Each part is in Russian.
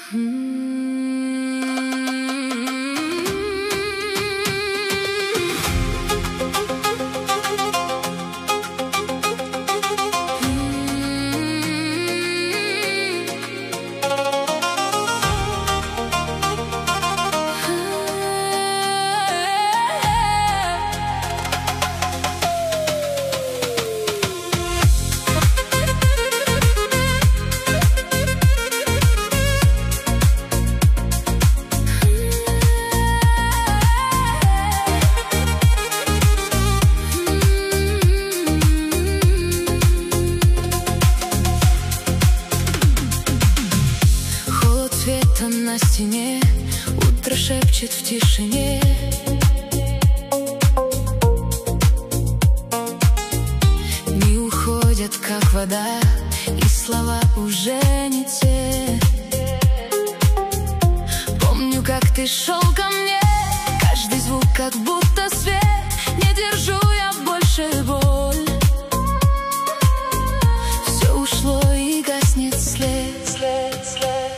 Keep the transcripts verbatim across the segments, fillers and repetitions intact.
На стене утро шепчет в тишине. Дни уходят, как вода, и слова уже не те. Помню, как ты шел ко мне, каждый звук как будто свет. Не держу я больше боль, все ушло и гаснет след, след, след.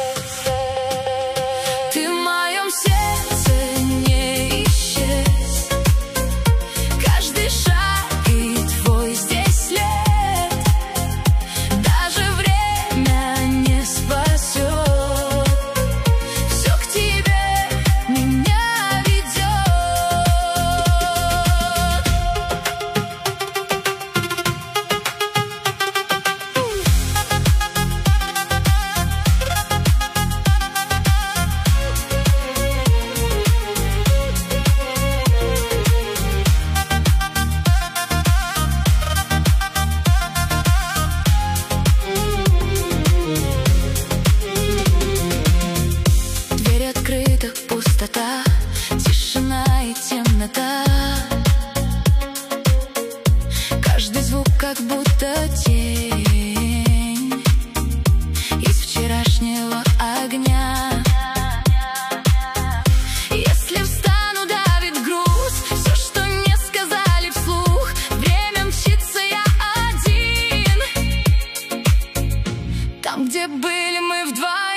Пустота, тишина и темнота. Каждый звук как будто тень из вчерашнего огня. Если встану, давит груз, все, что не сказали вслух. Время мчится, я один. Там, где были мы вдвоем.